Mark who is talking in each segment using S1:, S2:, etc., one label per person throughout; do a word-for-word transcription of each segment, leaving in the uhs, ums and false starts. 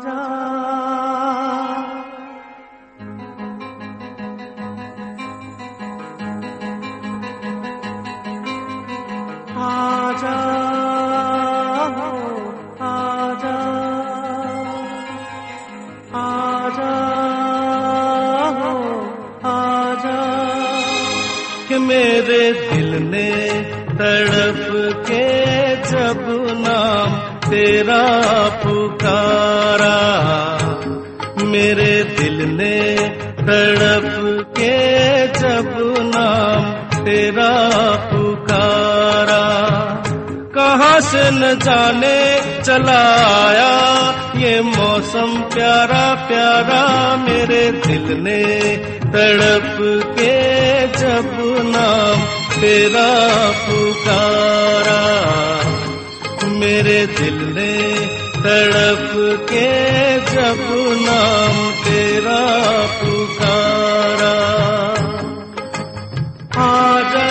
S1: आजा आजा आजा आजा आजा कि मेरे दिल ने तड़प के जब नाम तेरा पुकारा, मेरे दिल ने तड़प के जब नाम तेरा पुकारा, कहाँ से न जाने चला आया ये मौसम प्यारा प्यारा, मेरे दिल ने तड़प के जब नाम तेरा पुकारा, मेरे दिल ने तड़प के जब नाम तेरा पुकारा। आजा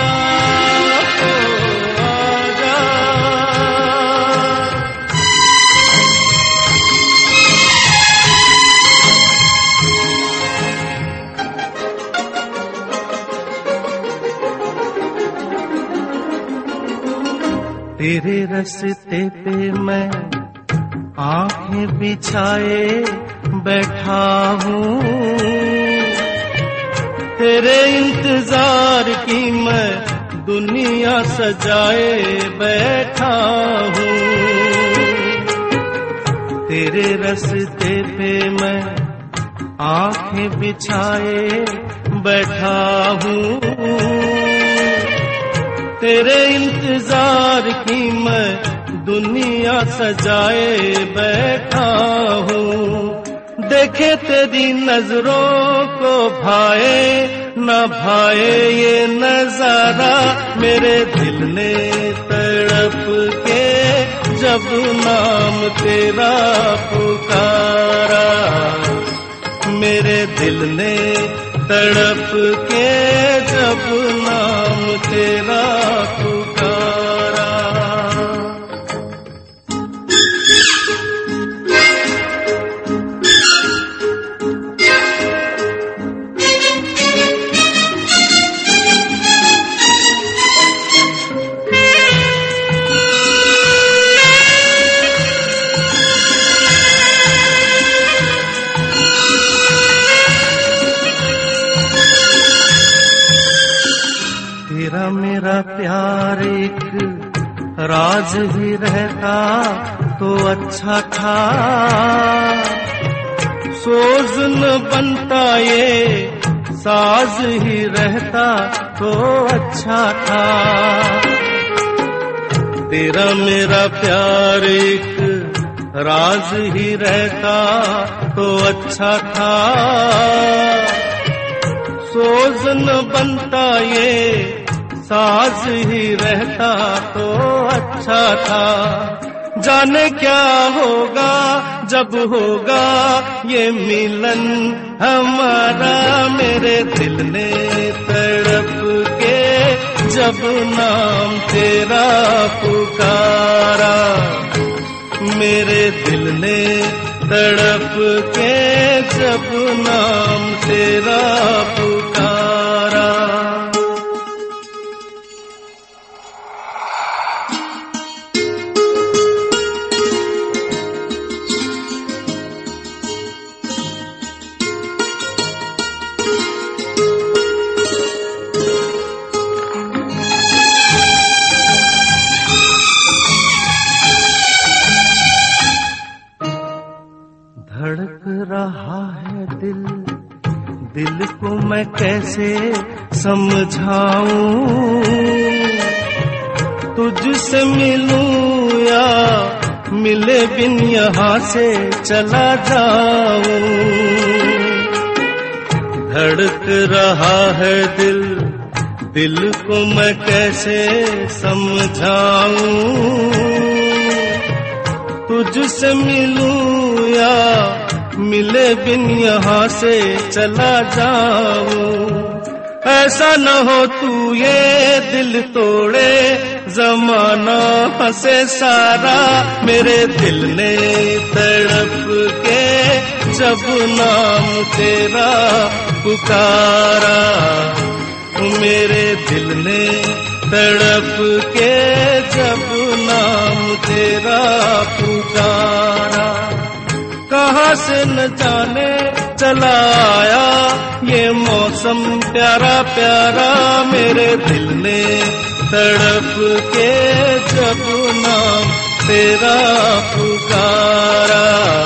S1: तेरे रस्ते पे मैं आंखें बिछाए बैठा हूँ, तेरे इंतजार की मैं दुनिया सजाए बैठा हूँ, तेरे रस्ते पे मैं आंखें बिछाए बैठा हूँ, तेरे इंतजार की मैं दुनिया सजाए बैठा हूँ। देखे तेरी नजरों को भाए न भाए ये नजारा, मेरे दिल ने तड़प के जब नाम तेरा पुकारा, मेरे दिल ने तड़प के जब नाम तेरा पुकारा। तेरा मेरा प्यार एक राज ही रहता तो अच्छा था, सोज न बनता ये साज ही रहता तो अच्छा था, तेरा मेरा प्यार एक राज ही रहता तो अच्छा था, सोज न बनता ये साज ही रहता तो अच्छा था। जाने क्या होगा जब होगा ये मिलन हमारा, मेरे दिल ने तड़प के जब नाम तेरा पुकारा, मेरे दिल ने तड़प के जब नाम तेरा पुकारा। धड़क रहा है दिल, दिल को मैं कैसे समझाऊं, तुझसे मिलूं या मिले बिन यहाँ से चला जाऊं, धड़क रहा है दिल, दिल को मैं कैसे समझाऊं, तुझसे मिलूं या मिले बिन यहाँ से चला जाऊं, ऐसा न हो तू ये दिल तोड़े जमाना हंसे सारा, मेरे दिल ने तड़प नाम तेरा पुकारा, मेरे दिल ने तड़प के जब नाम तेरा पुकारा। कहाँ से न जाने चला आया ये मौसम प्यारा प्यारा, मेरे दिल ने तड़प के जब नाम तेरा पुकारा।